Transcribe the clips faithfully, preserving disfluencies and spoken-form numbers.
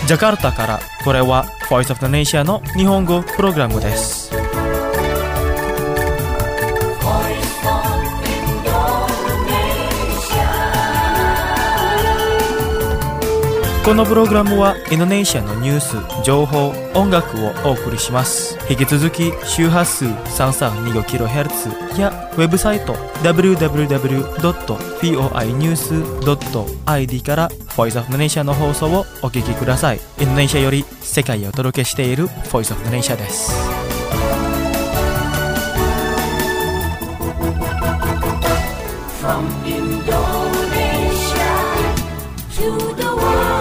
ジャカルタからこれは Voice of the Nation の日本語プログラムです。このプログラムはインドネシアのニュース、情報、音楽をお送りします。引き続き周波数 さんさんにごキロヘルツ やウェブサイト ダブリューダブリューダブリュードットフォーアイニュースドットアイディー から Voice of the Nation の放送をお聞きください。インドネシアより世界をお届けしている Voice of the Nation です。From Indonesia to the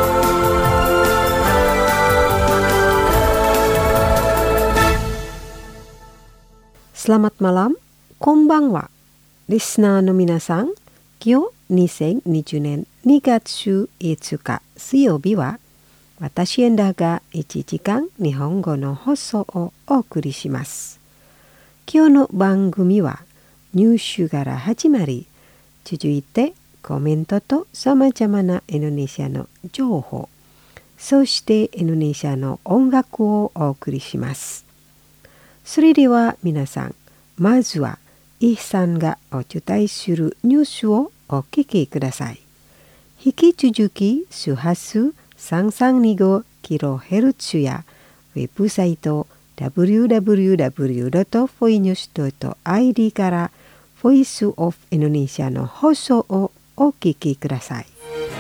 Selamat malam, konbanwa. Listenerの皆さん、今日にせんにじゅうねんにがつじゅういつか水曜日は、私エンダーがいちじかん日本語の放送をお送りします。今日の番組はニュースから始まり、続いてコメントとさまざまなインドネシアの情報、そしてインドネシアの音楽をお送りします。それでは皆さん、まずはイさんがお伝えするニュースをお聞きください。引き続き周波数さんさんにごキロヘルツ やウェブサイト ダブリューダブリューダブリュードットフォイニュースドットアイディー からVoice of Indonesia の放送をお聞きください。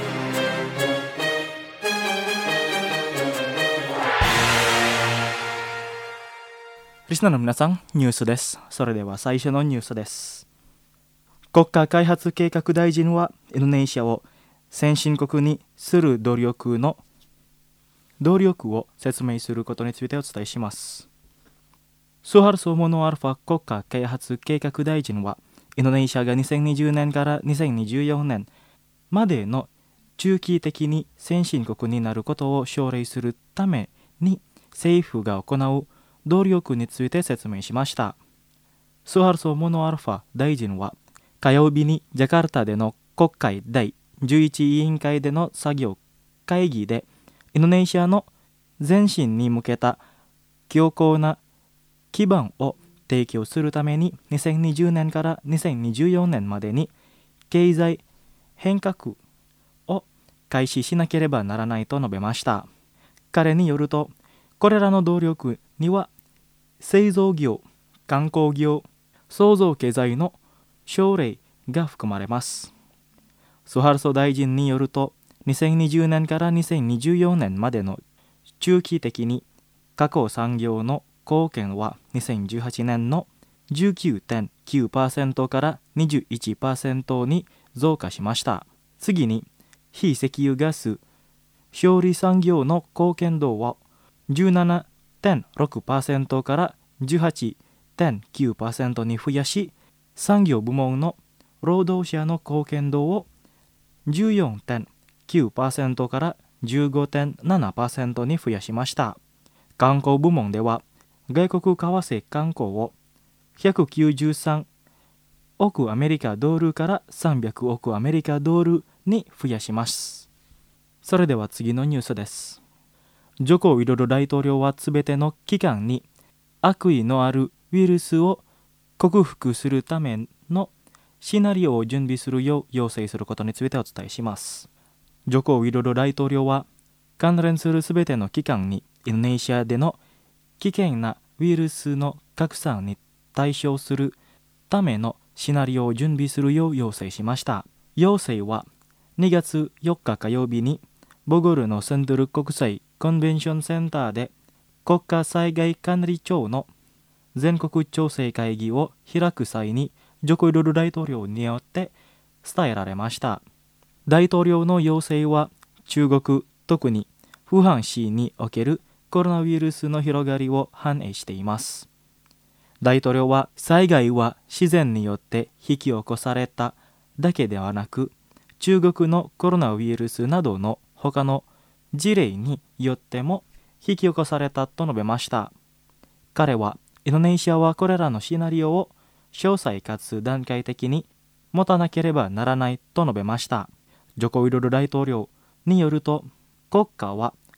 リスナーの皆さん、ニュースです。それでは最初のニュースです。国家開発計画大臣はインドネシアを先進国にする努力の努力を説明することについてお伝えします。スハルソモノアルファ国家開発計画大臣は、インドネシアがにせんにじゅうねんからにせんにじゅうよねんまでの中期的に先進国になることを奨励するために政府が行う努力について説明しました。スハルソモノアルファ大臣は火曜日にジャカルタでの国会だいじゅういち委員会での作業会議で、インドネシアの前進に向けた強固な基盤を提供するためににせんにじゅうねんからにせんにじゅうよねんまでに経済変革を開始しなければならないと述べました。彼によると、これらの努力には製造業、観光業、創造経済の奨励が含まれます。スハルソ大臣によると、にせんにじゅうねんからにせんにじゅうよねんまでの中期的に加工産業の貢献はにせんじゅうはちねんの じゅうきゅうてんきゅうパーセント から にじゅういちパーセント に増加しました。次に、非石油ガス処理産業の貢献度は じゅうななてんろくパーセント から じゅうはちてんきゅうパーセント に増やし、産業部門の労働者の貢献度を じゅうよんてんきゅうパーセント から じゅうごてんななパーセント に増やしました。観光部門では、外国為替観光をひゃくきゅうじゅうさんおくアメリカドルからさんびゃくおくアメリカドルに増やします。それでは次のニュースです。ジョコ・ウィドド大統領はすべての機関に悪意のあるウイルスを克服するためのシナリオを準備するよう要請することについてお伝えします。ジョコ・ウィドド大統領は、関連するすべての機関にインドネシアでの危険なウイルスの拡散に対処するためのシナリオを準備するよう要請しました。要請はにがつよっか火曜日にボゴルのセントル国際コンベンションセンターで国家災害管理庁の全国調整会議を開く際にジョコ・ウィドド大統領によって伝えられました。大統領の要請は中国、特に武漢市におけるコロナウイルスの広がりを反映しています。大統領は、災害は自然によって引き起こされただけではなく、中国のコロナウイルスなどの他の事例によっても引き起こされたと述べました。彼は、インドネシアはこれらのシナリオを詳細かつ段階的に持たなければならないと述べました。ジョコ・ウィドド大統領によると、国家は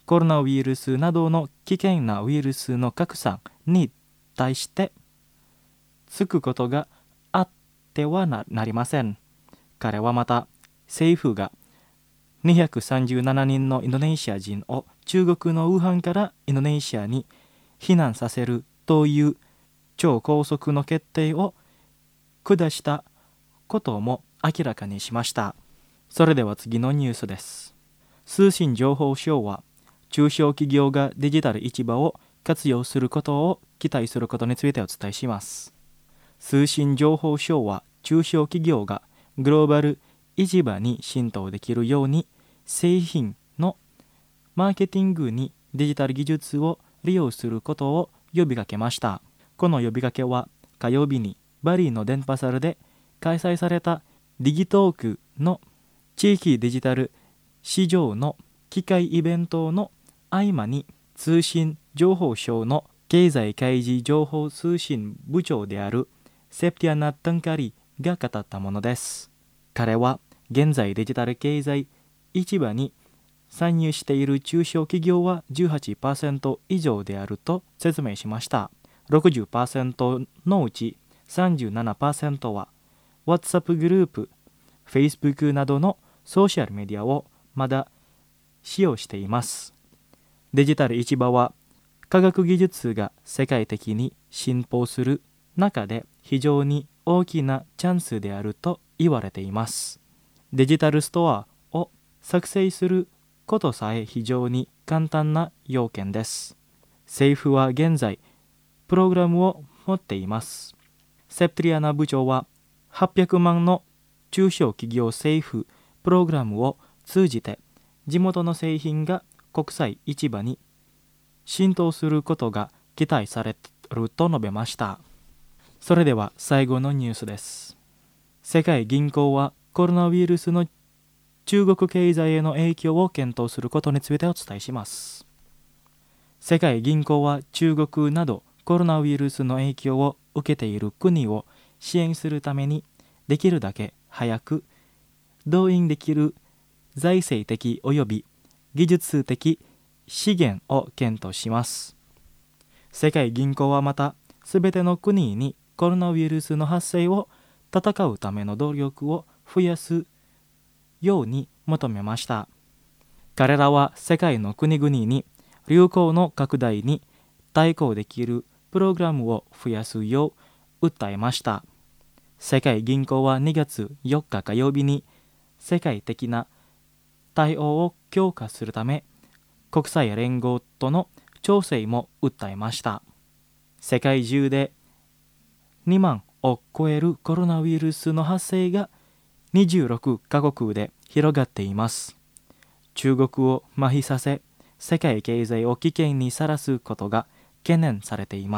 コロナウイルスなどの危険なウイルスの拡散に対してつくことがあっては な, なりません。彼はまた政府がにひゃくさんじゅうななにんのインドネシア人を中国のウーハンからインドネシアに避難させるという超高速の決定を下したことも明らかにしました。それでは次のニュースです。通信情報省は中小企業がデジタル市場を活用することを期待することについてお伝えします。通信情報省は中小企業がグローバル市場に浸透できるように製品のマーケティングにデジタル技術を利用することを呼びかけました。この呼びかけは火曜日にバリの電波サルで開催されたディギトークの地域デジタル市場の機械イベントの合間に通信情報省の経済開示情報通信部長であるセプティアナ・タンカリが語ったものです。彼は現在デジタル経済市場に参入している中小企業は じゅうはちパーセント 以上であると説明しました。ろくじゅっパーセント のうち さんじゅうななパーセント は WhatsApp グループ、Facebook などのソーシャルメディアをまだ使用しています。デジタル市場は科学技術が世界的に進歩する中で非常に大きなチャンスであると言われています。デジタルストアを作成することさえ非常に簡単な要件です。政府は現在プログラムを持っています。セプテリアナ部長ははっぴゃくまんの中小企業政府プログラムを通じて地元の製品が国際市場に浸透することが期待されると述べました。それでは最後のニュースです。世界銀行はコロナウイルスの中国経済への影響を検討することについてお伝えします。世界銀行は中国などコロナウイルスの影響を受けている国を支援するためにできるだけ早く動員できる財政的および技術的資源を検討します。世界銀行はまたすべての国にコロナウイルスの発生を戦うための努力を増やすように求めました。彼らは世界の国々に流行の拡大に対抗できるプログラムを増やすよう訴えました。世界銀行はにがつよっか火曜日に世界的な対応を強化するため国際連合との調整も訴えました。世界中でにまんを超えるコロナウイルスの発生がにじゅうろくカ国で広がっています。中国を麻痺させ、世界経済を危険にさらすことが懸念されています。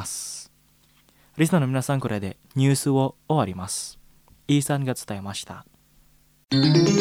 リスナーの皆さん、これでニュースを終わります。イーさんが伝えました。 リ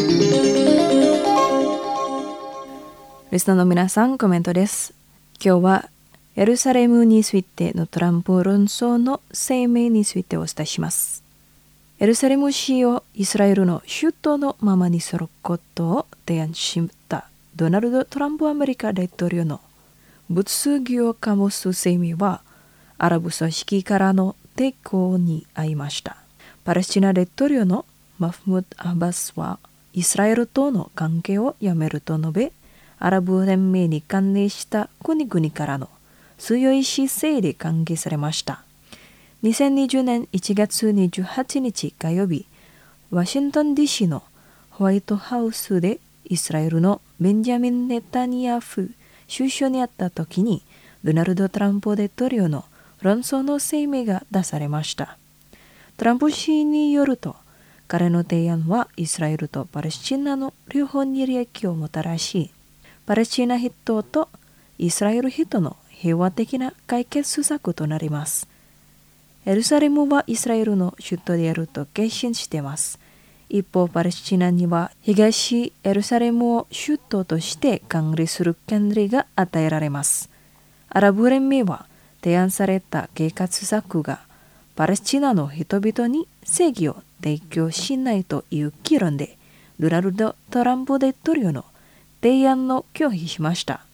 スナーの皆さん、コメントです。今日はエルサレムについてのトランプ論争の声明についてお伝えします。エルサレム市をイスラエルの首都のままにすることを提案したドナルド・トランプアメリカ大統領の物議を醸す声明はアラブ組織からの抵抗に遭いました。パレスチナ大統領のマフムド・アバスはイスラエルとの関係をやめると述べ、アラブ連盟に関連した国々からの強い姿勢で歓迎されました。にせんにじゅうねんいちがつにじゅうはちにち火曜日、ワシントン ディーシー のホワイトハウスでイスラエルのベンジャミン・ネタニヤフ首相に会った時にドナルド・トランプ大統領の論争の声明が出されました。トランプ氏によると、彼の提案はイスラエルとパレスチナの両方に利益をもたらし、パレスチナ人とイスラエル人の平和的な解決策となります。エルサレムはイスラエルの首都であると決心しています。一方、パレスチナには東エルサレムを首都として管理する権利が与えられます。アラブ連盟は提案された解決策がパレスチナの人々に正義を提供しないという議論で、ドナルド・トランプ大統領の提案を拒否しました。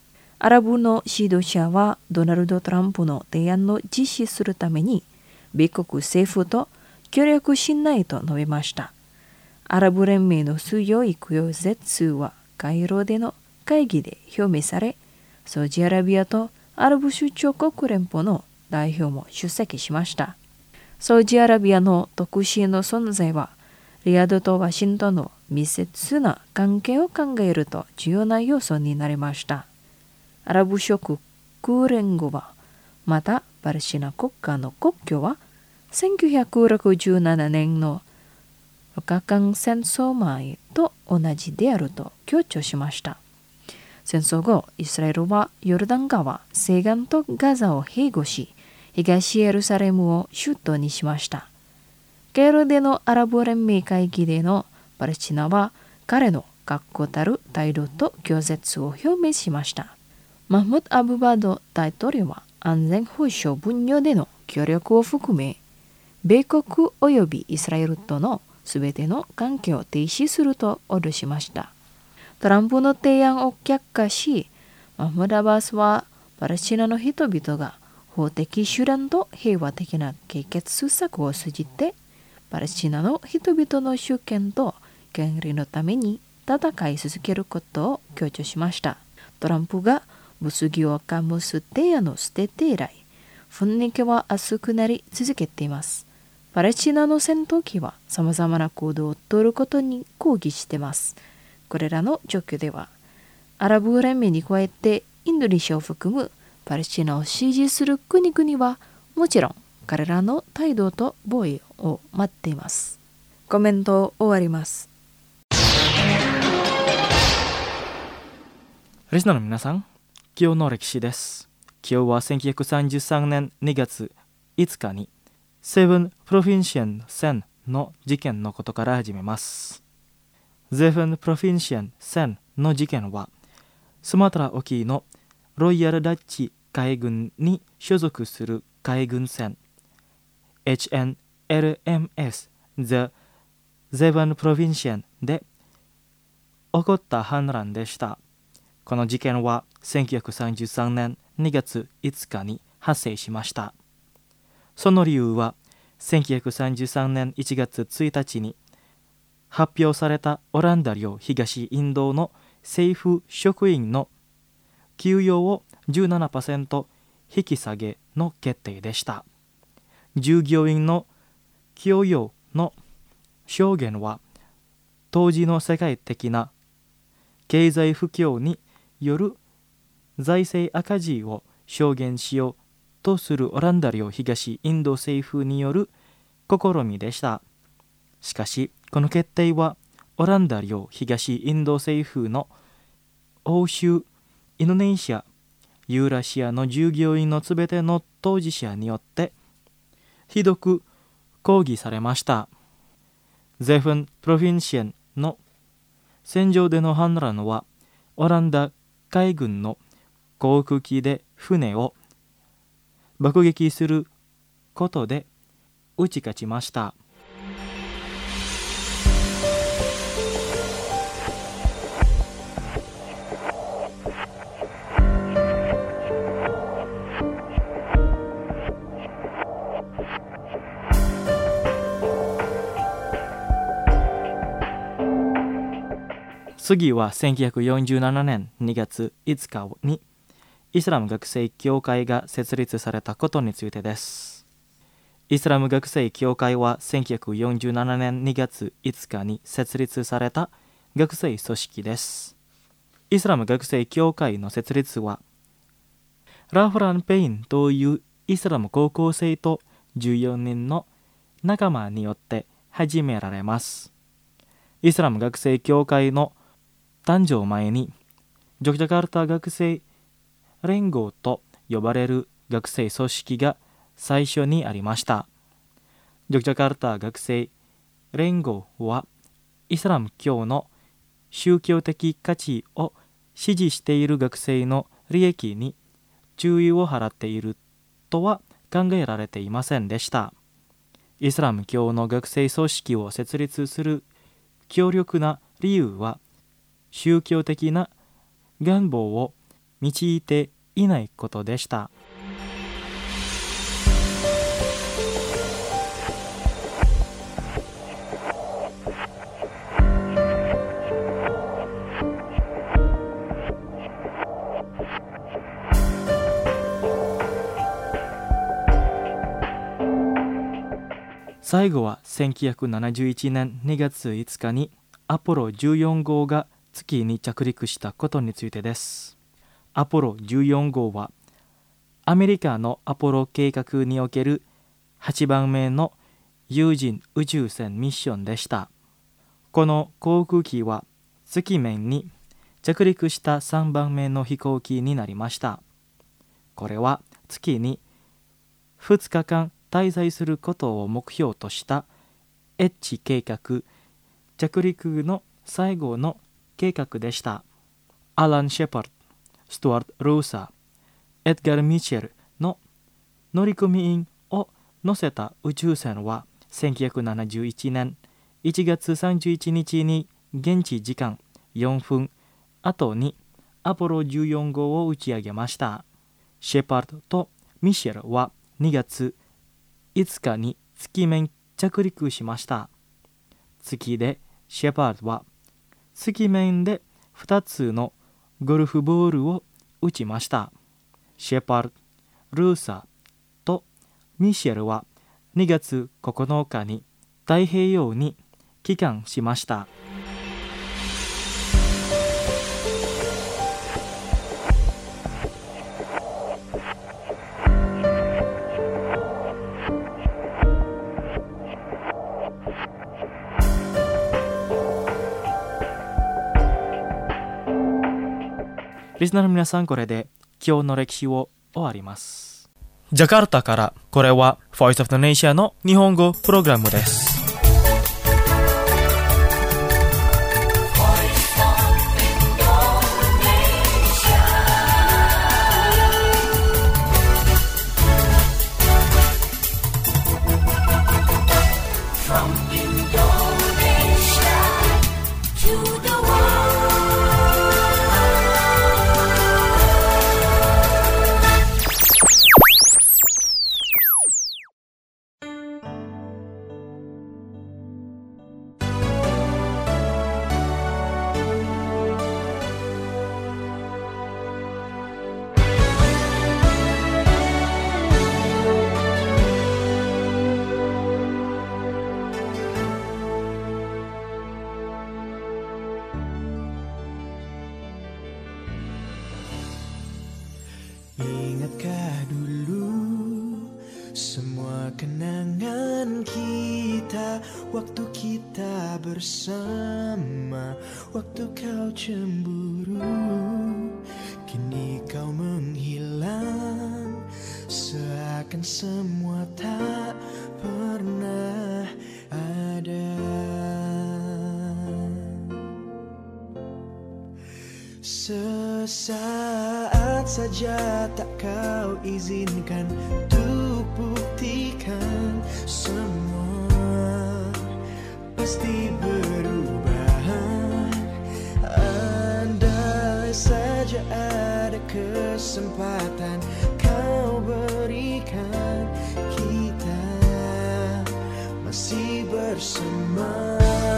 アラブの指導者はドナルド・トランプの提案を実施するために米国政府と協力しないと述べました。アラブ連盟の強い拒絶はカイロでの会議で表明され、サウジアラビアとアラブ首長国連邦の代表も出席しました。サウジアラビアの特使の存在は、リヤドとワシントンの密接な関係を考えると重要な要素になりました。アラブ諸国連合は、またパレスチナ国家の国境は、せんきゅうひゃくろくじゅうななねんの日韓戦争前と同じであると強調しました。戦争後、イスラエルはヨルダン川西岸とガザを併合し、東エルサレムを首都にしました。カイロでのアラブ連盟会議でのパレスチナは彼の確固たる態度と拒絶を表明しました。マフムド・アブバド大統領は安全保障分野での協力を含め、米国及びイスラエルとのすべての関係を停止すると脅しました。トランプの提案を却下し、マフムド・アバスはパレスチナの人々が法的手段と平和的な解決策を通じて、パレスチナの人々の主権と権利のために戦い続けることを強調しました。トランプが物議を醸す提案を捨てて以来、雰囲気は熱くなり続けています。パレスチナの戦闘機は様々な行動を取ることに抗議しています。これらの状況では、アラブ連盟に加えてインドネシアを含むパレスチナを支持する国々はもちろん彼らの態度と防衛を待っています。コメントを終わります。 リスナーの皆さん、今日の歴史です。今日はせんきゅうひゃくさんじゅうさんねんにがついつかにセブンプロフィンシアン戦の事件のことから始めます。セブンプロフィンシアン戦の事件は、スマトラ沖のロイヤルダッチ海軍に所属する海軍船 エイチエヌエルエムエス The Seven Provincian で起こった反乱でした。この事件はせんきゅうひゃくさんじゅうさんねんにがついつかに発生しました。その理由はせんきゅうひゃくさんじゅうさんねんいちがつついたちに発表されたオランダ領東インドの政府職員の給与を じゅうななパーセント 引き下げの決定でした。従業員の給与の証言は当時の世界的な経済不況による財政赤字を証言しようとするオランダ領東インド政府による試みでした。しかしこの決定はオランダ領東インド政府の欧州、インドネシア、ユーラシアの従業員のすべての当事者によってひどく抗議されました。ゼフンプロフィンシアンの戦場での反乱はオランダ海軍の航空機で船を爆撃することで打ち勝ちました。次はせんきゅうひゃくよんじゅうななねんにがついつかにイスラム学生協会が設立されたことについてです。イスラム学生協会はせんきゅうひゃくよんじゅうななねんにがついつかに設立された学生組織です。イスラム学生協会の設立はラフラン・ペインというイスラム高校生とじゅうよにんの仲間によって始められます。イスラム学生協会の誕生前にジョクジャカルタ学生連合と呼ばれる学生組織が最初にありました。ジョクジャカルタ学生連合はイスラム教の宗教的価値を支持している学生の利益に注意を払っているとは考えられていませんでした。イスラム教の学生組織を設立する強力な理由は宗教的な願望を導いていないことでした。最後はせんきゅうひゃくななじゅういちねんにがついつかにアポロじゅうよん号が月に着陸したことについてです。アポロじゅうよん号はアメリカのアポロ計画におけるはちばんめの有人宇宙船ミッションでした。この航空機は月面に着陸したさんばんめの飛行機になりました。これは月にふつかかん滞在することを目標としたエッジ計画、着陸の最後の計画でした。アラン・シェパード、ストゥワート・ルーサー、エドガー・ミッチェルの乗組員を乗せた宇宙船はせんきゅうひゃくななじゅういちねんいちがつさんじゅういちにちに現地時間よんぷん後にアポロじゅうよん号を打ち上げました。シェパードとミシェルはにがついつかに月面着陸しました。月でシェパードは月面でふたつのゴルフボールを打ちました。シェパード、ルーサーとミシェルはにがつここのかに太平洋に帰還しました。リスナーの皆さん、これで今日の歴史を終わります。ジャカルタから、これは Voice of the Nation の日本語プログラムです。 Ingatkah dulu semua kenangan kita, waktu kita bersama, waktu kau cemburu, kini kau menghilang, seakan semua tak pernah ada. Sesaat saja tak kau izinkan untuk buktikan, semua pasti berubah. Andai saja ada kesempatan kau berikan, kita masih bersama.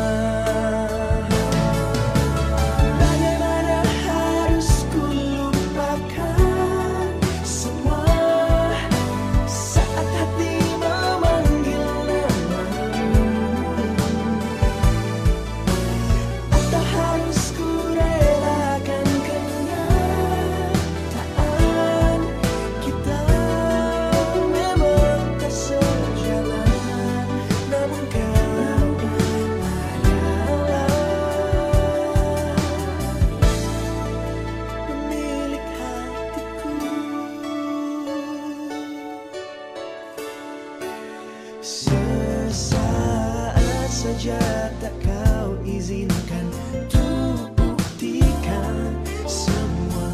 Sesaat saja tak kau izinkan untuk buktikan, semua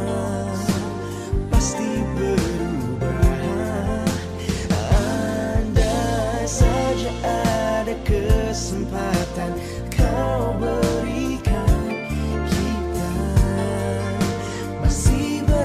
pasti berubah. Andai saja ada kesempatan kau berikan, kita masih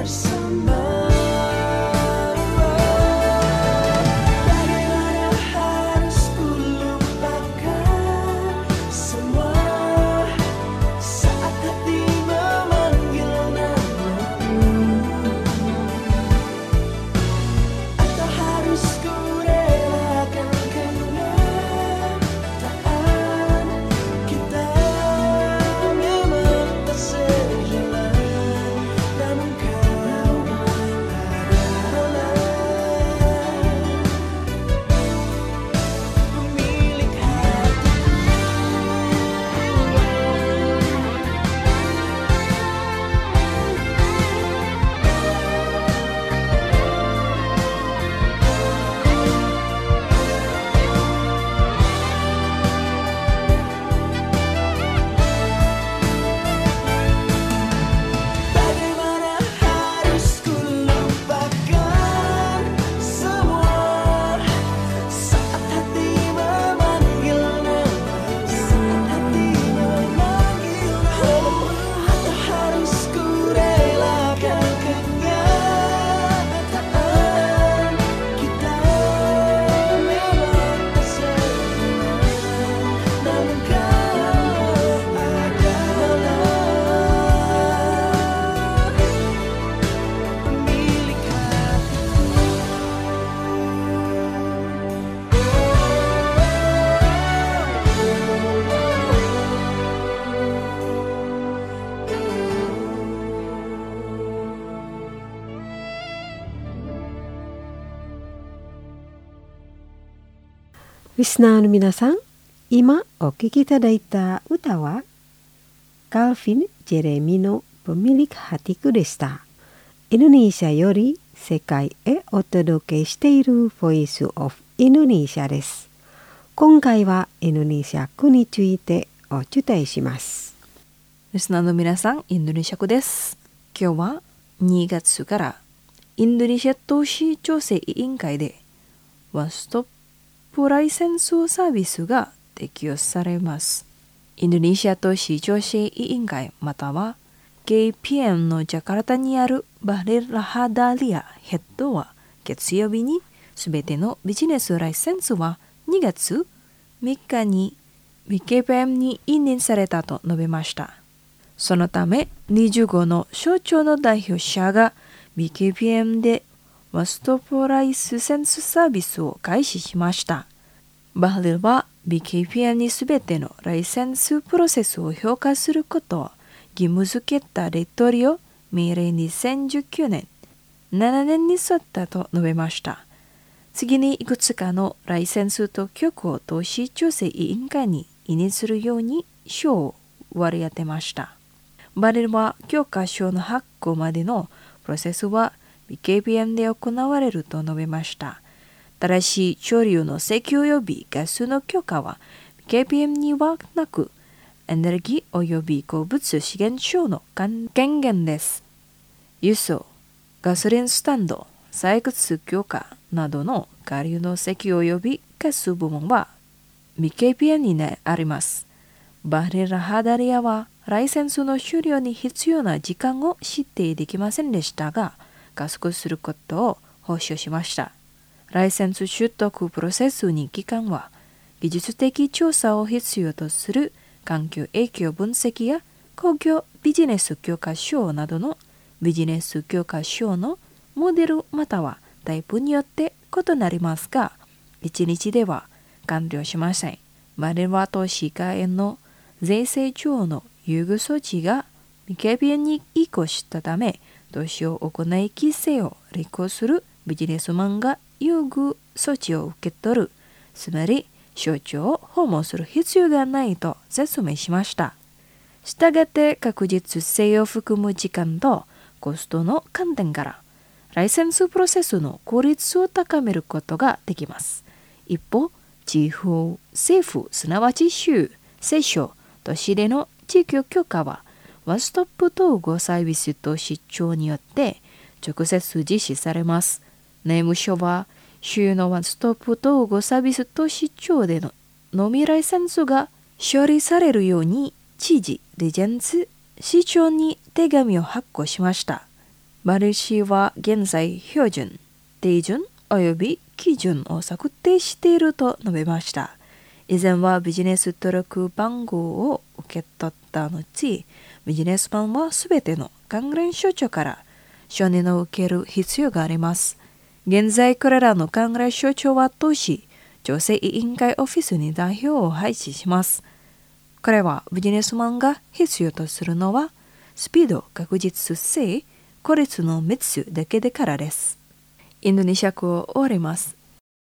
リスナーの皆さん、今お聴きいただいた歌はカルフィン・ジェレミのPemilik Hatikuでした。インドネシアより世界へお届けしている Voice of Indonesia です。今回はインドネシア語についてお伝えします。 リスナーの皆さん、インドネシア語です。今日はにがつからインドネシア都市調整委員会でワンストップライセンスサービスが適用されます。インドネシア都市調整委員会または ケーピーエム のジャカルタにあるバリラハダリアヘッドは月曜日にすべてのビジネスライセンスはにがつみっかに ビーケーピーエム に委任されたと述べました。そのためにじゅうごの省庁の代表者が ビーケーピーエム でワンストップライセンスサービスを開始しました。バリルは ビーケーピーエム にすべてのライセンスプロセスを評価することを義務付けたレトリを命令にせんじゅうきゅうねん、ななねんに沿ったと述べました。次にいくつかのライセンスと局を都市調整委員会に委任するように賞を割り当てました。バリルは許可証の発行までのプロセスは ビーケーピーエム で行われると述べました。ただし、貯留の石油及びガスの許可は ビーケーピーエム にはなく、エネルギー及び鉱物資源省の権限です。輸送、ガソリンスタンド、採掘許可などの下流の石油及びガス部門は ビーケーピーエム にあります。バリラハダリアはライセンスの終了に必要な時間を指定できませんでしたが、加速することを保証しました。ライセンス取得プロセスに期間は、技術的調査を必要とする環境影響分析や工業ビジネス許可証などのビジネス許可証のモデルまたはタイプによって異なりますが、いちにちでは完了しません。バリルは都市化への税制上の優遇措置が ビーケーピーエム に移行したため、投資を行い規制を履行するビジネスマンが優遇措置を受け取る、つまり省庁を訪問する必要がないと説明しました。したがって確実性を含む時間とコストの観点から、ライセンスプロセスの効率を高めることができます。一方、地方政府すなわち州、政省、都市での地域許可はワンストップ統合サービスと市長によって直接実施されます。内務省は州のワンストップ統合サービスと市長でののみライセンスが処理されるように知事、レジェンツ、市長に手紙を発行しました。バリル市は現在標準、低準及び基準を策定していると述べました。以前はビジネス登録番号を受け取った後、ビジネスマンはすべての関連省庁から承認を受ける必要があります。現在これらの関連省庁は都市調整委員会オフィスに代表を配置します。これはビジネスマンが必要とするのはスピード、確実性、効率のみっつだけでからです。インドネシア語を終わります。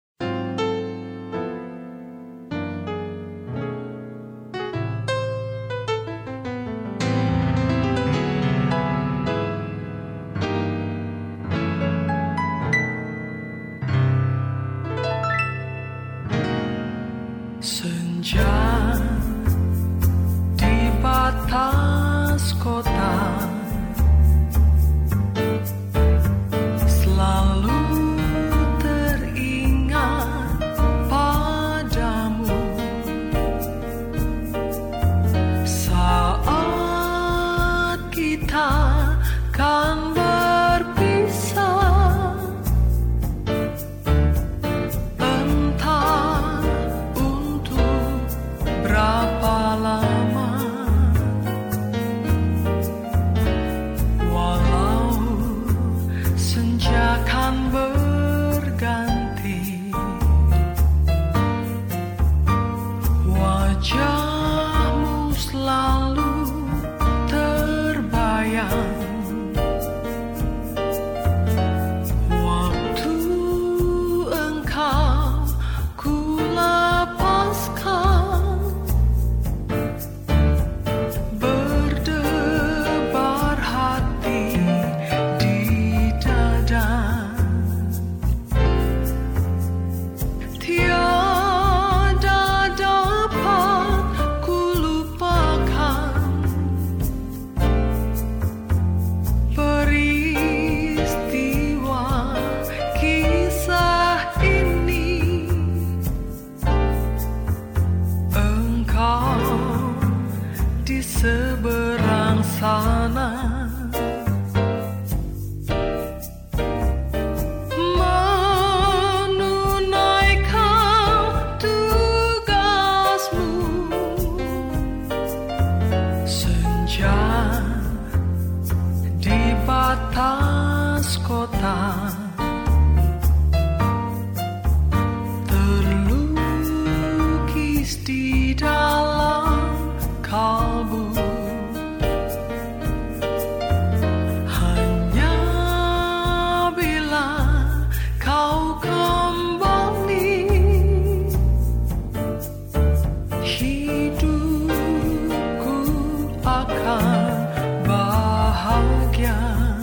Senja di batas kota selalu teringat padamu saat kita kan berpisah. Entah untuk seberang sana menunaikan tugasmu. Senja di batas kota terlukis di dalam kalbu. Hanya bila kau kembali, hidupku akan bahagia.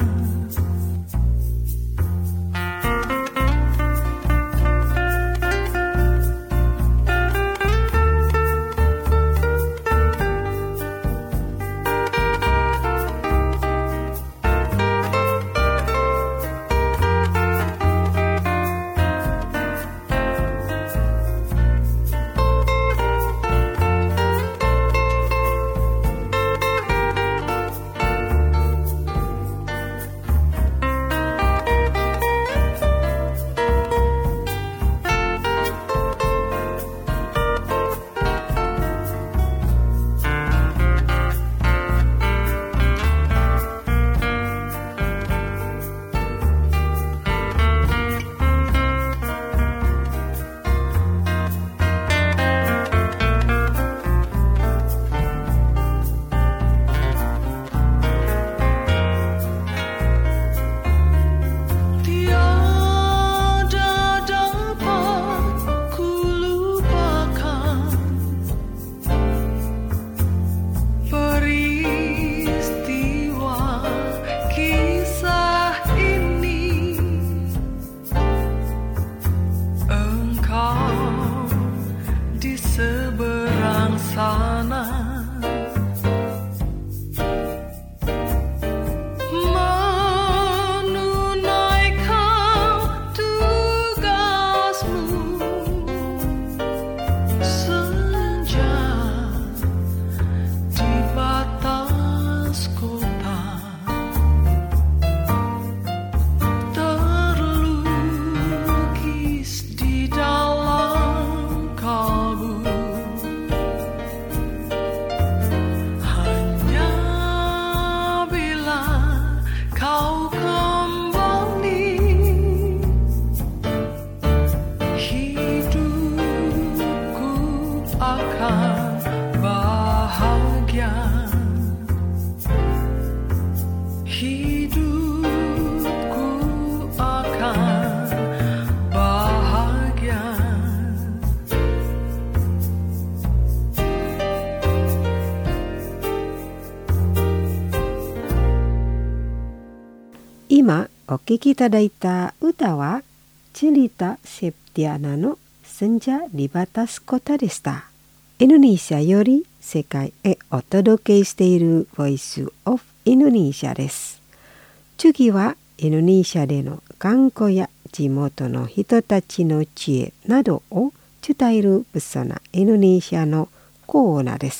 Imaお聴きいただいた歌はチリタ・セプティアナのSenja di Batas Kotaでした。インドネシアより世界へお届けしている Voice of Indonesia です。次はインドネシアでの観光や地元の人たちの知恵などを伝えるプソナインドネシアのコーナーです。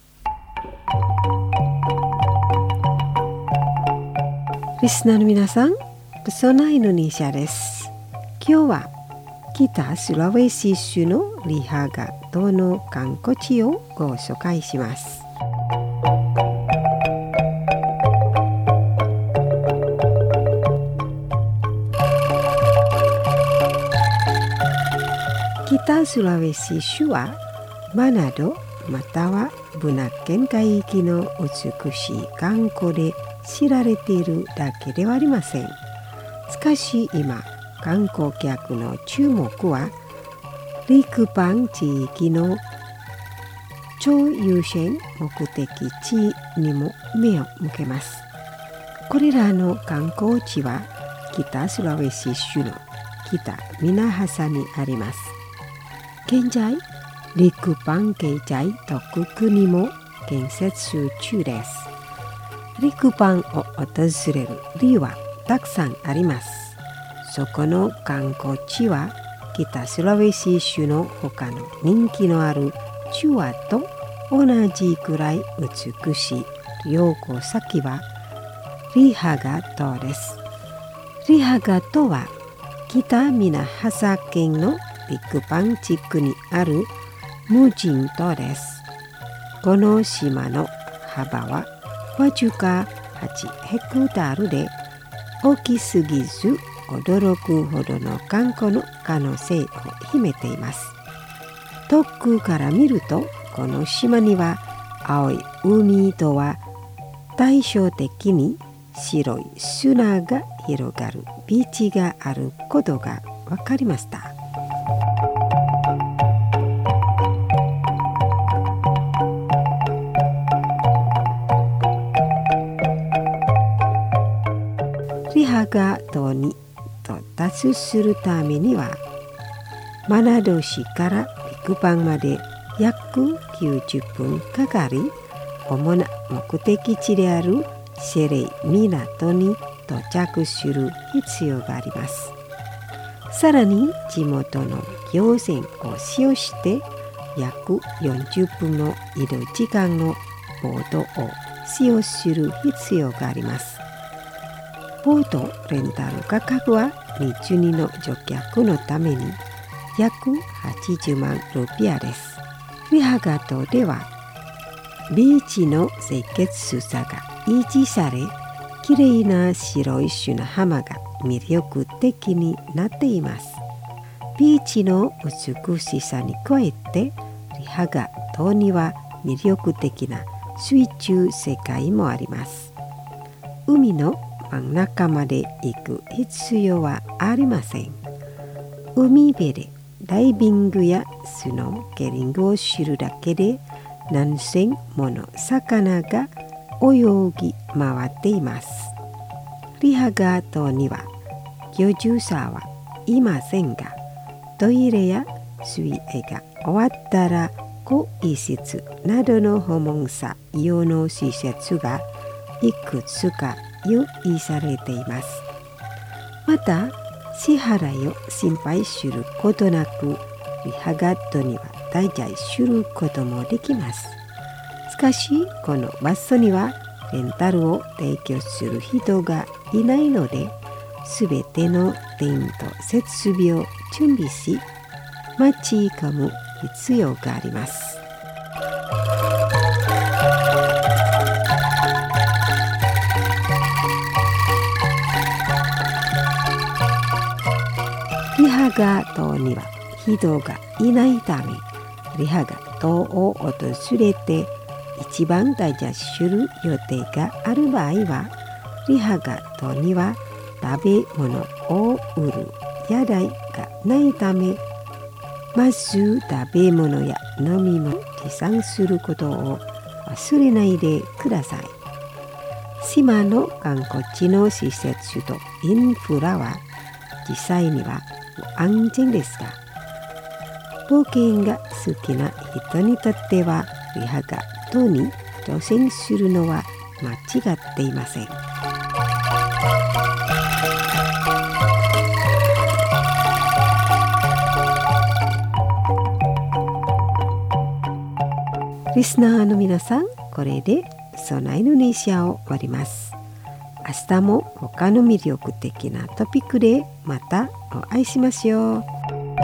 リスナーの皆さん、プソナインドネシアです。今日は北スラウェシ州のリハガ島の観光地をご紹介します。北スラウェシ州はマナドまたはブナケン海域の美しい観光で知られているだけではありません。しかし今、観光客の注目はリクパン地域の超優先目的地にも目を向けます。これらの観光地は北スラウェシ州の北ミナハサにあります。現在、リクパン経済特区にも建設中です。リクパンを訪れる理由はたくさんあります。そこの観光地は北スラウェシ州の他の人気のあるチュアと同じくらい美しい旅行先はリハガ島です。リハガ島は北ミナハサ県のビッグパン地区にある無人島です。この島の幅はわずかはちヘクタールで大きすぎず驚くほどの観光の可能性を秘めています。遠くから見るとこの島には青い海とは対照的に白い砂が広がるビーチがあることが分かりました。リハガ島に到達するためにはマナド市からビッグパンまで約きゅうじゅっぷんかかり、主な目的地であるシェレイ港に到着する必要があります。さらに地元の行船を使用して約よんじゅっぷんの移動時間のボートを使用する必要があります。ボートレンタル価格はにじゅうにの乗客のために約はちじゅうまんルピアです。リハガ島ではビーチの清潔さが維持され、きれいな白い砂浜が魅力的になっています。ビーチの美しさに加えて、リハガ島には魅力的な水中世界もあります。海の真ん中まで行く必要はありません。海辺でダイビングやスノーケリングをするだけで何千もの魚が泳ぎ回っています。リハガ島には居住者はいませんが、トイレや水泳が終わったら更衣室などの訪問者用の施設がいくつか用意されています。また支払いを心配することなく、リハガ島には滞在することもできます。しかしこの場所にはレンタルを提供する人がいないので、すべてのテント設備を準備し待ち込む必要があります。リハガ島には人がいないため、リハガ島を訪れて一番滞在する予定がある場合は、リハガ島には食べ物を売る屋台がないため、まず食べ物や飲み物を持参することを忘れないでください。島の観光地の施設とインフラは実際には安全ですが、冒険が好きな人にとってはリハガ島に挑戦するのは間違っていません。リスナーの皆さん、これでそのインドネシアを終わります。明日も他の魅力的なトピックでまたお会いしましょう。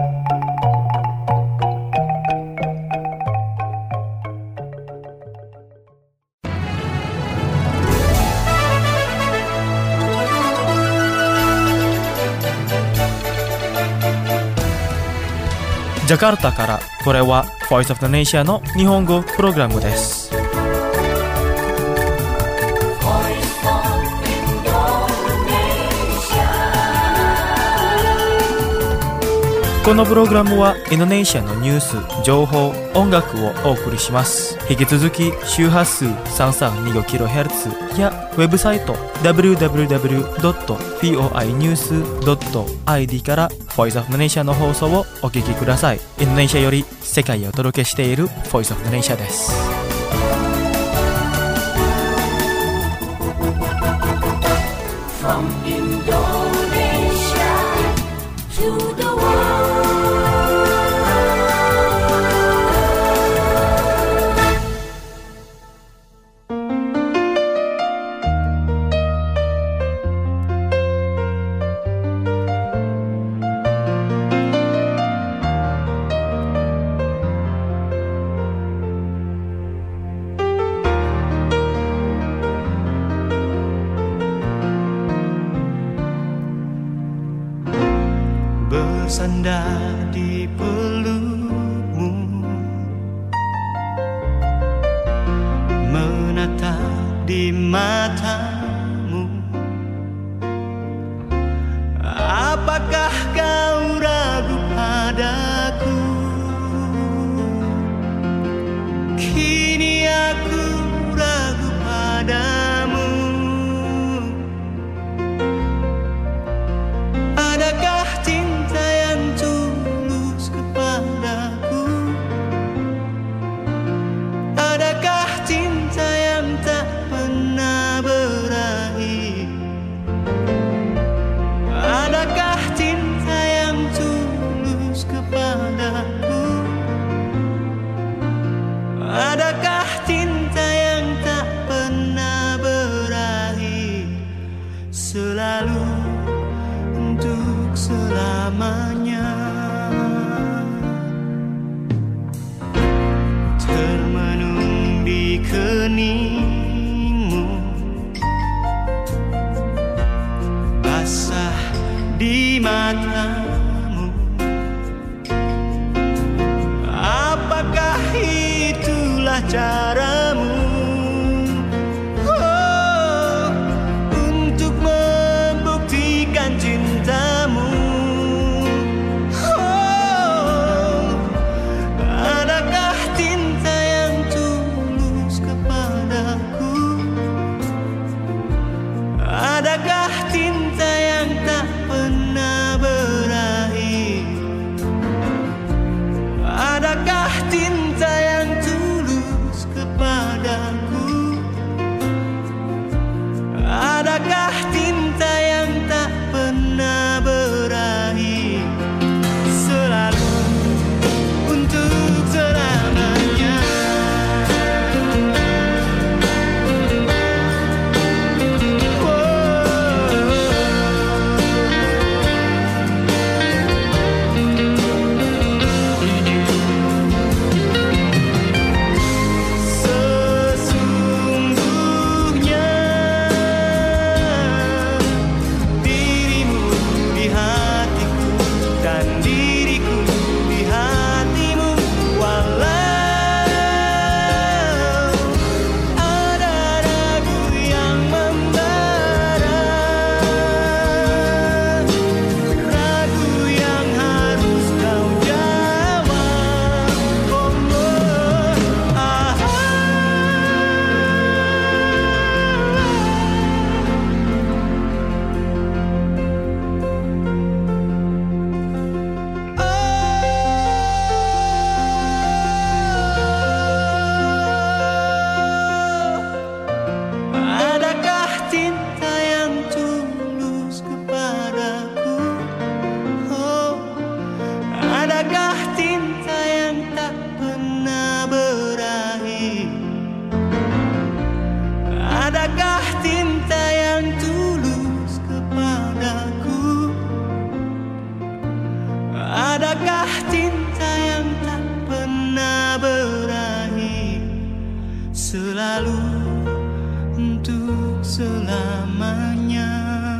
ジャカルタからこれは Voice of the Nation の日本語プログラムです。このプログラムはインドネシアのニュース、情報、音楽をお送りします。引き続き周波数 さんさんにごキロヘルツ やウェブサイト ダブリューダブリューダブリュードットフォーアイニュースドットアイディー から Voice of the Nation の放送をお聞きください。インドネシアより世界へお届けしている Voice of the Nation です。 From Indonesia to the world, bersandar di pelukmu, menatap di matamu. Apakah kau ragu padaku? Kini aku ragu padamu. Adakah cinta yang tulus kepadaku? Adakah cinta yang tak pernah berakhir? Adakah cinta yang tulus kepadaku? Adakah cinta yang tak pernah berakhir, selalu untuk selamanya? Termenung di keningmu, basah di matamu. Apakah itulah caramu oh, untuk membuktikan cintamu? Oh, adakah cinta yang tulus kepadaku? Adakah cinta yang tak pernah berakhir? Adakah cinta yang tulus kepadaku? Adakah cinta yang tak pernah berakhir, selalu untuk selamanya? Sesungguhnya dirimu di hatiku dan diriku di hatimu, walau ada ragu yang membara, ragu yang harus kau jawab. Oh, ah, adakah cinta yang tulus kepadaku? Oh, adakah cinta yang tak pernah berakhir? Adakah cinta yang tulus kepadaku? Adakah cinta yang tak pernah berakhir, selalu untuk selamanya?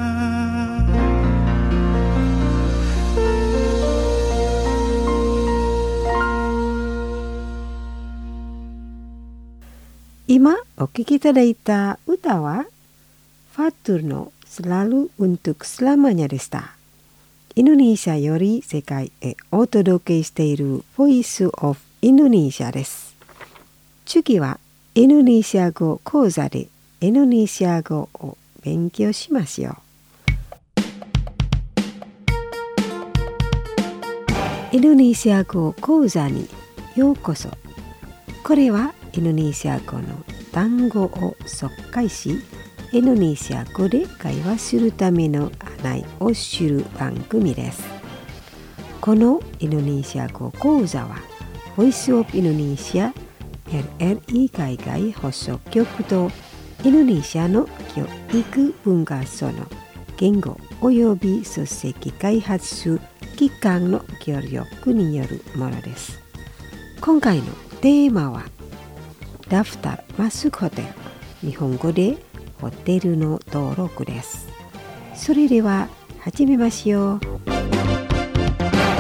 Ima o kiki tadaita uta wa Fatur no Selalu Untuk Selamanya deshita. インドネシアより世界へお届けしているボイスオフインドネシアです。次はインドネシア語講座でインドネシア語を勉強しますよ。インドネシア語講座にようこそ。これはインドネシア語の単語を紹介し、インドネシア語で会話するための案内をする番組です。このインドネシア語講座は、ボイスオブインドネシア エルエルイー 海外放送局とインドネシアの教育文化層の言語および書籍開発機関の協力によるものです。今回のテーマはダフタルマスクホテル、日本語でホテルの登録です。それでは始めましょう。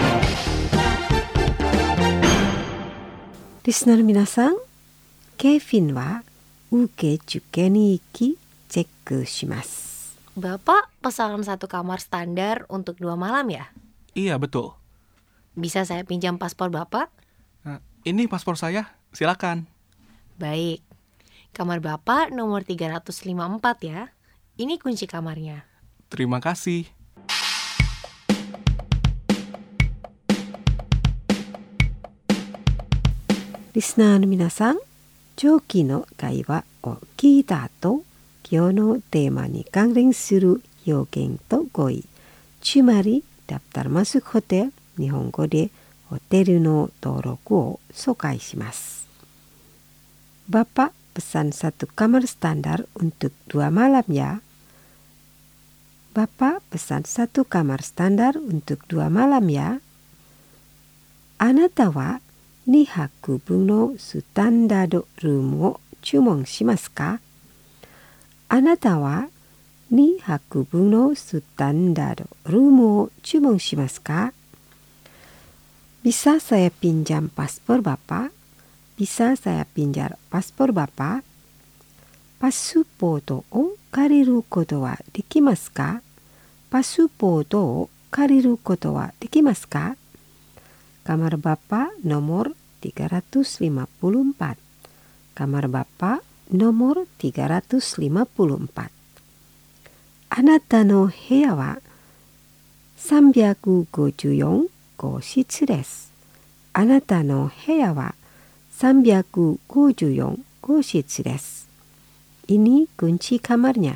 リスナーの皆さん、ケフィンは受付に行きチェックします。 Bapak pesan satu kamar standar untuk dua malam ya? Iya, betul. Bisa saya pinjam paspor Bapak? Nah, ini paspor saya, silakan. Baik. Kamar Bapak nomor tiga ratus lima puluh empat ya. Ini kunci kamarnya. Terima kasih. Listenerの皆さん、上記の会話を聞いた後、今日のテーマに関連する表現と語彙、つまりダプタルマスクホテル、日本語でホテルの登録を紹介します。Bapak pesan satu kamar standar untuk dua malam ya. Bapak pesan satu kamar standar untuk dua malam ya. あなたはにはくぶんのスタンダードルームを注文しますか？あなたはにはくぶんのスタンダードルームを注文しますか？ Bisa saya pinjam paspor Bapak? Bisa saya pinjam paspor Bapak? パスポートを借りることはできますか？パスポートを借りることはできますか？ Kamar Bapak nomor tiga ratus lima puluh empat. Kamar Bapak nomor tiga ratus lima puluh empat. あなたの部屋はさんびゃくごじゅうよん号室です。あなたの部屋はさんびゃくごじゅうよん号室です。Ini kunci kamarnya.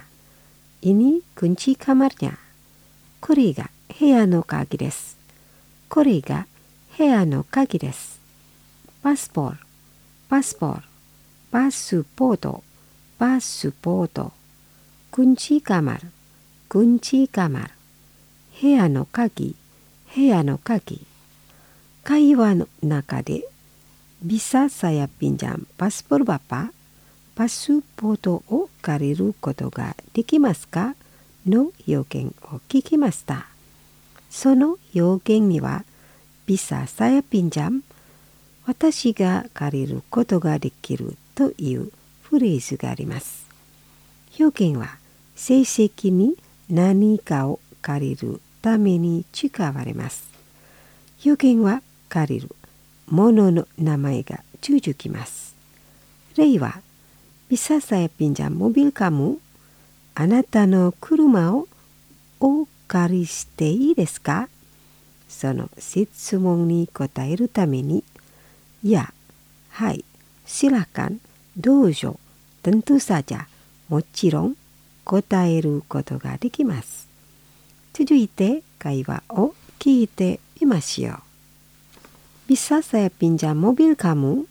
Ini kunci kamarnya. これが部屋の鍵です。これが部屋の鍵です。パスポート、パスポート、パスポート、パスポート。kunci kamar、kunci kamar。部屋の鍵、部屋の鍵。会話の中で、bisa saya pinjam paspor Bapak？パスポートを借りることができますか？の表現を聞きました。その表現には、bisa saya pinjam 私が借りることができるというフレーズがあります。表現は正式に何かを借りるために使われます。表現は借りるものの名前が続きます。例は、bisa saya pinjam mobil kamu？あなたの車をお借りしていいですか？その質問に答えるために、いや、はい、silakan、どうぞ、tentu saja、もちろん答えることができます。続いて会話を聞いてみましょう。Bisa saya pinjam mobil kamu？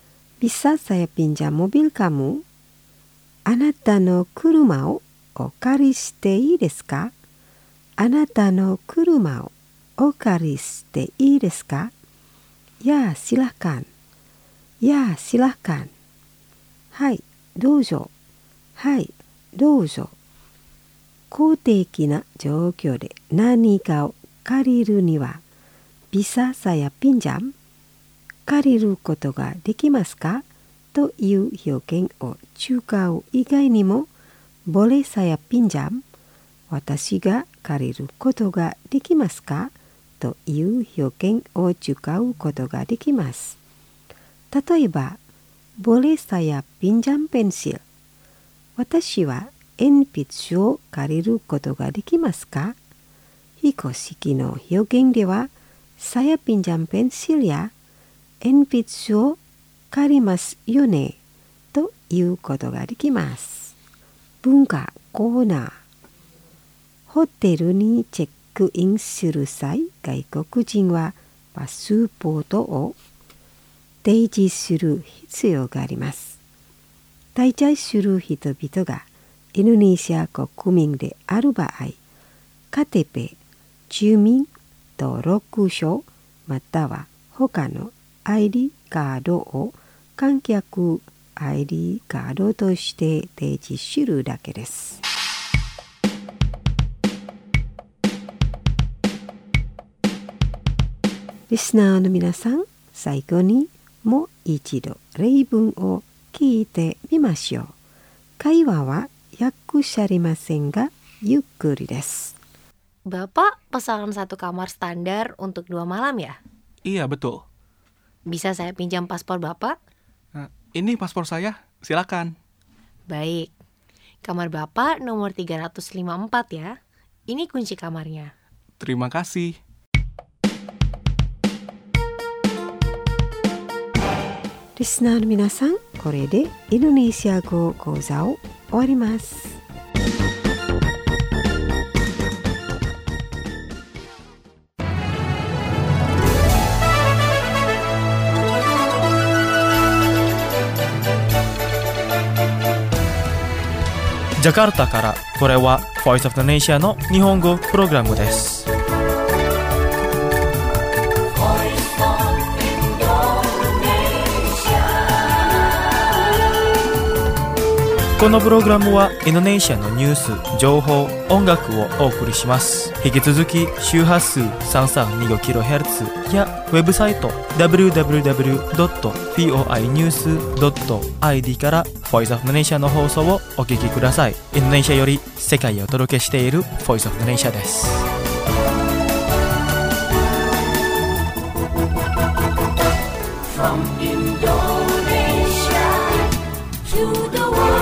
Bisa saya pinjam mobil kamu？ あなたの車をお借りしていいですか？あなたの車をお借りしていいですか？ やあ、silakan。やあ、silakan。はい、どうぞ。はい、どうぞ。公的な状況で何かを借りるには、bisa saya pinjam？ 借りることができますか？という表現を使う以外にも、boleh saya pinjam？ 私が借りることができますか？という表現を使うことができます。例えば、boleh saya pinjam pensil？ 私は鉛筆を借りることができますか？非公式の表現では、saya pinjam pensilや鉛筆を借りますよねということができます。文化コーナー。ホテルにチェックインする際、外国人はパスポートを提示する必要があります。滞在する人々がインドネシア国民である場合、カテペ、住民登録書または他の アイディー カードを観客 アイディー カードとして提示するだけです。リスナーの皆さん、最後にもう一度例文を聞いてみましょう。会話は訳しありませんがゆっくりです。 Bapak pesan satu kamar standar untuk dua malam ya? Iya, betul. Bisa saya pinjam paspor Bapak? Nah, ini paspor saya, silakan. Baik. Kamar Bapak nomor tiga ratus lima puluh empat ya. Ini kunci kamarnya. Terima kasih. Listener の皆さん、これでインドネシア語講座を終わります。 ジャカルタからこれは Voice of the Nation の日本語プログラムです。このプログラムはインドネシアのニュース、情報、音楽をお送りします。引き続き周波数 さんさんにごキロヘルツ やウェブサイト ダブリューダブリューダブリュードットフォーアイニュースドットアイディー から Voice of the Nation の放送をお聞きください。インドネシアより世界へお届けしている Voice of the Nation です。 From Indonesia to the world.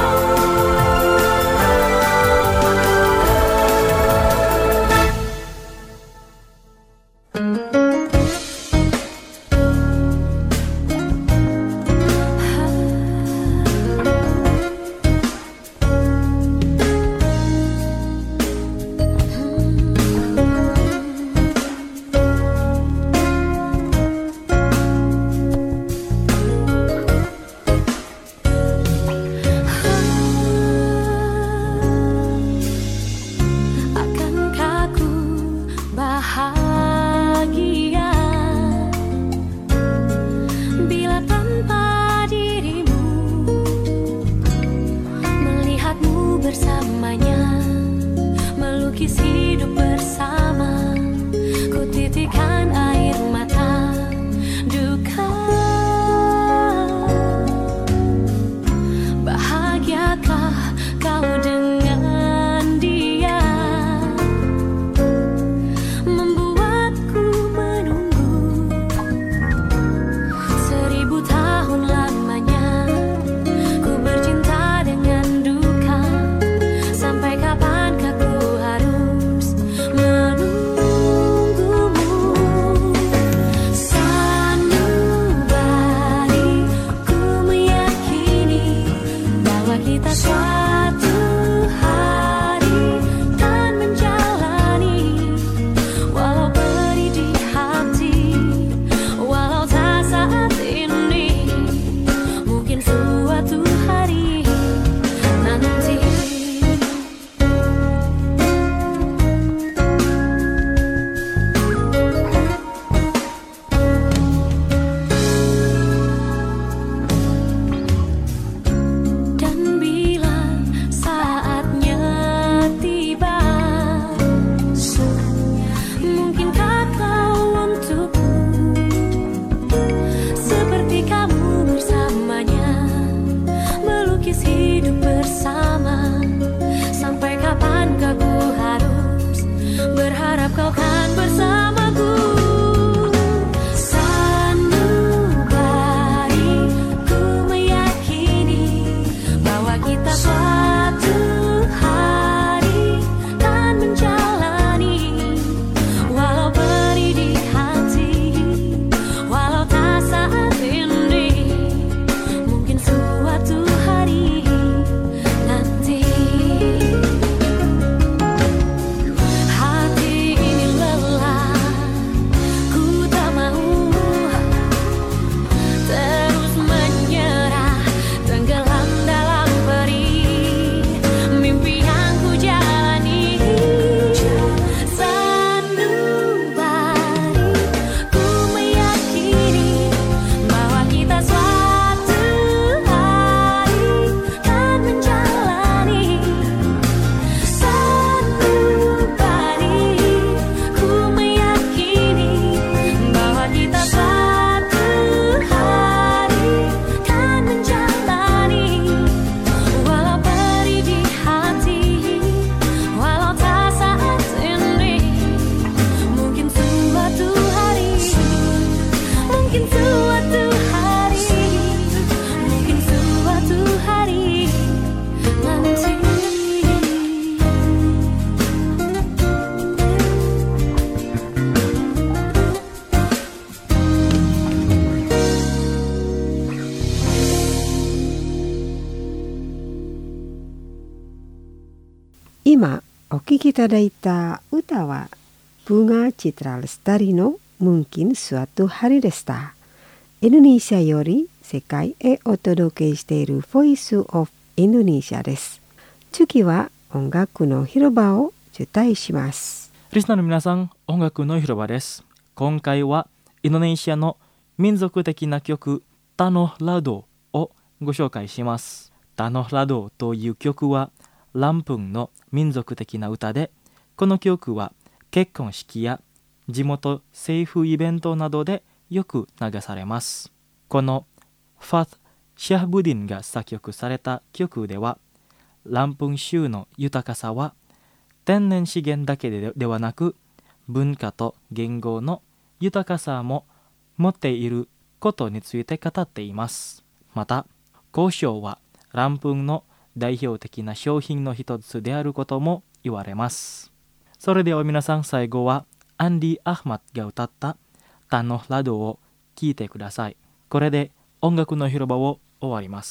お聞きいただいた歌はBunga Citra LestariのMungkin Suatu Hariでした。インドネシアより世界へお届けしている Voice of Indonesia です。次は音楽の広場を受胎します。 リスナーの皆さん、音楽の広場です。今回はインドネシアの民族的な曲タノラドをご紹介します。タノラドという曲はランプンの民族的な歌で、この曲は結婚式や地元政府イベントなどでよく流されます。このファス・シャハブディンが作曲された曲では、ランプン州の豊かさは天然資源だけでではなく、文化と言語の豊かさも持っていることについて語っています。また、交渉はランプンの代表的な商品の一つであることも言われます。それでは皆さん、最後はアンディ・アフマッドが歌ったタノラドを聴いてください。これで音楽の広場を終わります。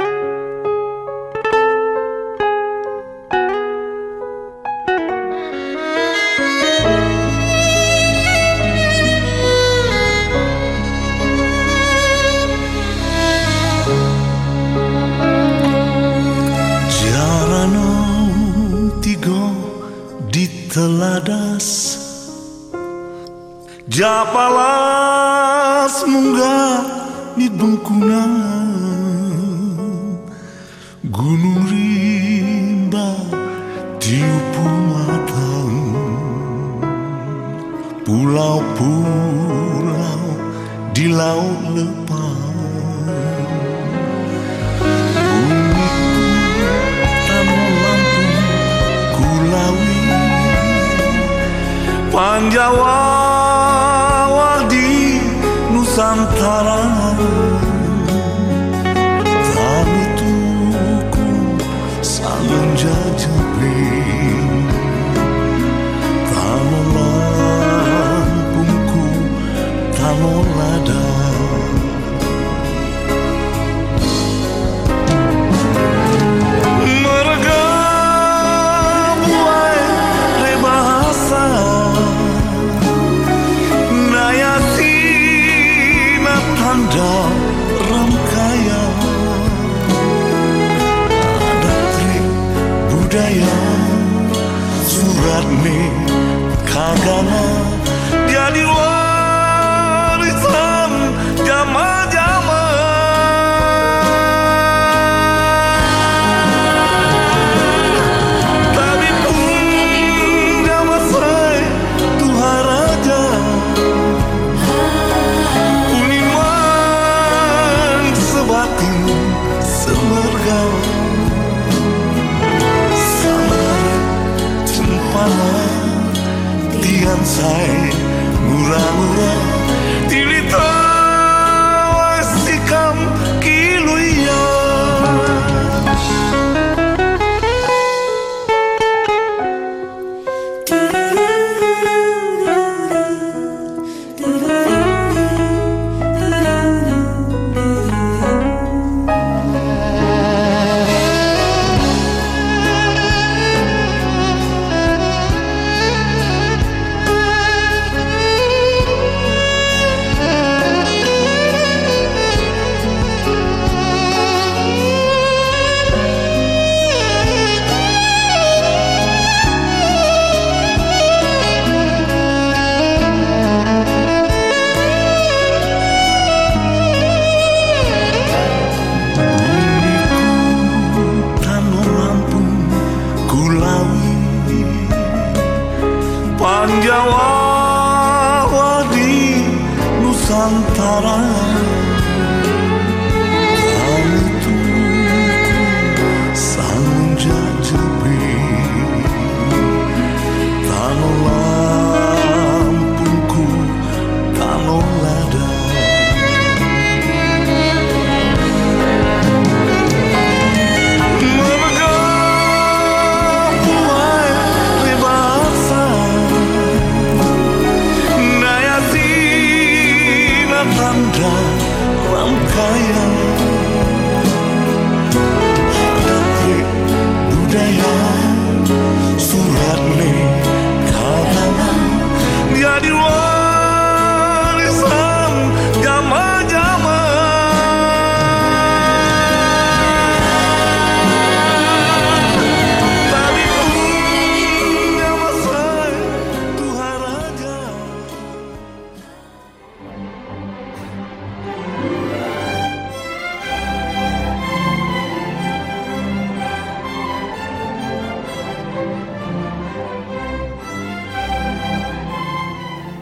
Teladas Japalas munggah di bengkungan Gunung rimba tiupu matang Pulau-pulau di laut lepas Bumiku tanah Lampung Kulawi Panjawa di Nusantara Tani tuku salun jajabing Tano Lampungku Tano Lada Merga buai rebahasa Tanda Ramkaya Ada trik budaya Surat me Kagana Jadi warisan Jama-jama Tapi pun jama say Tuhan Raja Semergau Sama Cempala Tian say Murah-murah Tilita Wasikam Kiluya Panjawa di Nusantara Kami tuku salun jajabing Tano Lampungku Tano Lada Tanda Ramkaya Ada trik budaya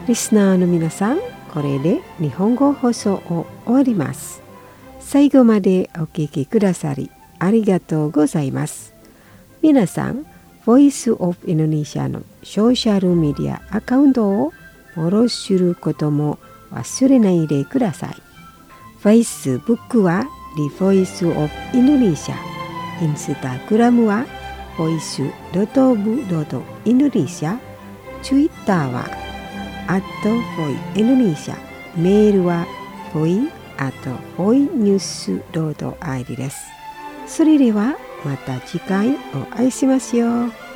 リスナーの皆さん、これで日本語放送を終わります。最後までお聞きくださりありがとうございます。皆さん、Voice of Indonesia のソーシャルメディアアカウントをフォローすることも忘れないでください。Facebook は The Voice of Indonesia、Instagram は ボイスドットオブドットインドネシア、Twitter は アットボイインドネシア、メールは ボイアットボイニュースドットアイディー です。それではまた次回お会いしましょう。